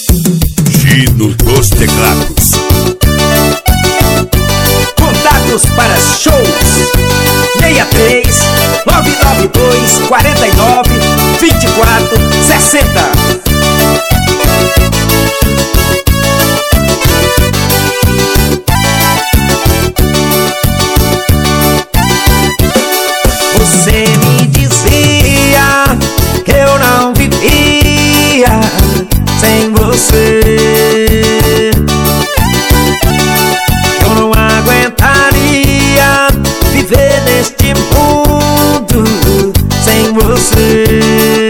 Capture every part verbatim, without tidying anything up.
Gino dos Teclados. Contatos para shows: seis três nove nove dois quatro nove dois quatro seis zero. Você me dizia que eu não vivia sem você, que eu não aguentaria viver neste mundo sem você.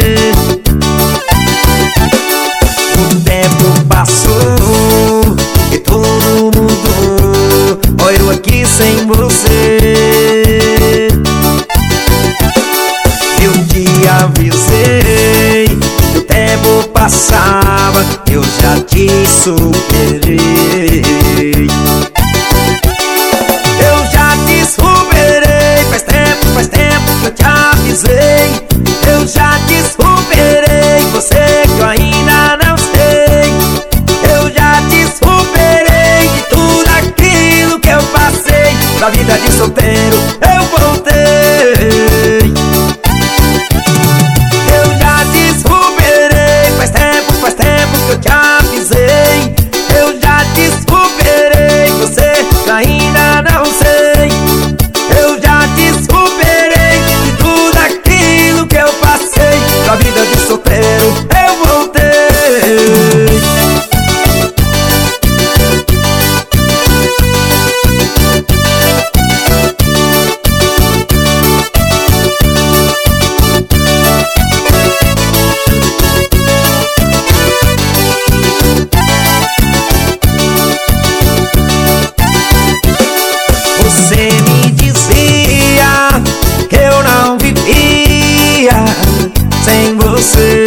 O tempo passou e tudo mudou, olha eu aqui sem você. Eu te avisei que o tempo passava, eu já te superei. Eu já te superei, faz tempo, faz tempo que eu te avisei. Eu já te superei, você que eu ainda não sei. Eu já te superei de tudo aquilo que eu passei. Da vida de solteiro eu voltei. Eu te avisei, eu já te superei, você ainda não sei. Eu já te superei de tudo aquilo que eu passei. Da vida de solteiro eu voltei. Você me dizia que eu não vivia sem você,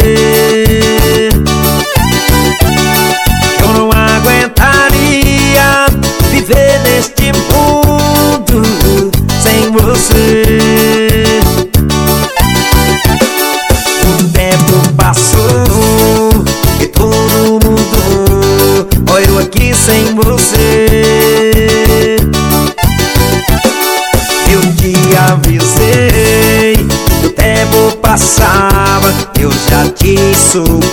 que eu não aguentaria viver neste mundo sem você. O tempo passou e tudo mudou, olha eu aqui sem você. Eu te avisei que o tempo passava, eu já te superei.